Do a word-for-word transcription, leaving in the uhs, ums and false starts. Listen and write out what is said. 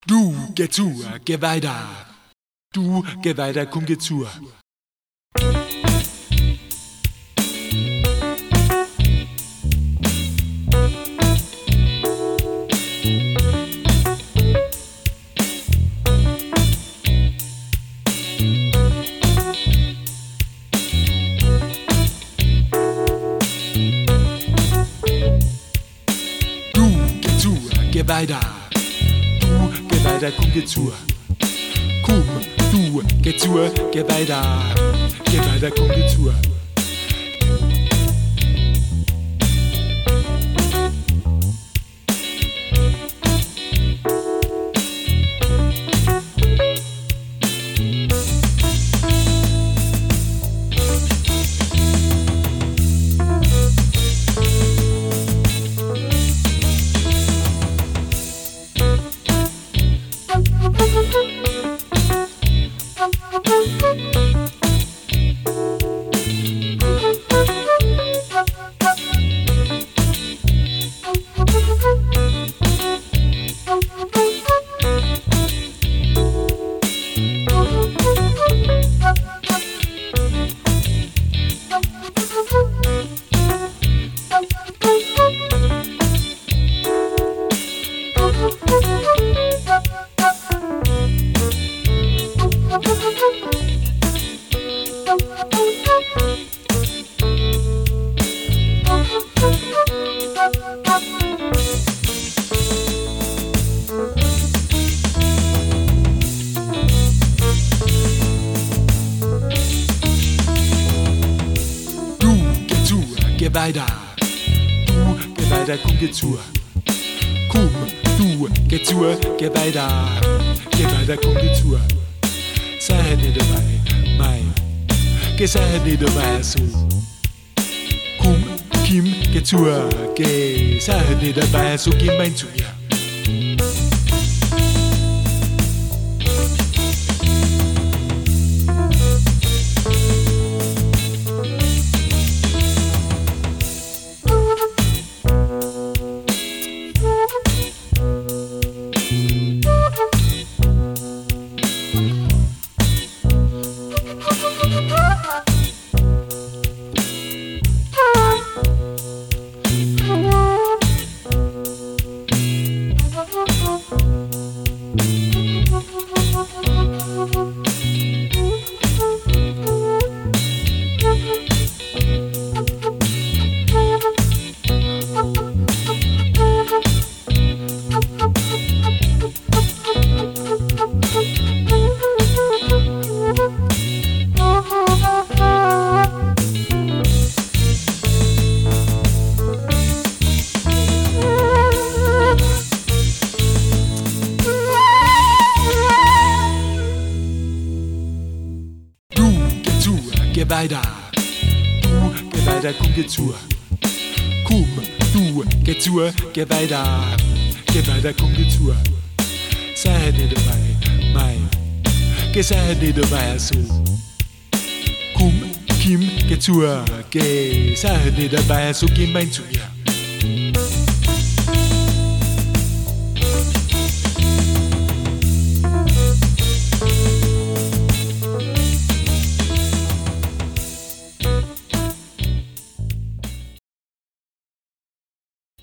Du, geh Tour, geh weiter. Du, geh weiter, komm, geh Tour. Du, geh Tour, geh weiter. Du, geh weiter, komm, geh Tour. Komm, du, geh Tour, geh weiter. Geh weiter, komm, geh Tour. Geh weiter, du, geh weiter, komm, geh Tour. Komm, du, geh Tour, geh weiter, geh weiter, komm, geh Tour. Sei nicht dabei, mein, geh sei nicht dabei, so. Komm, Kim, geh Tour, geh, sei nicht dabei, so, geh mein zu mir. Geh weiter, du, geh weiter, komm, geh Tour. Komm, du, geh Tour, geh weiter, geh weiter, komm, geh Tour. Sei nicht dabei, mein, geh sei nicht dabei, so. Komm, Kim, geh Tour, geh, sei nicht dabei, so, geh mein zu mir.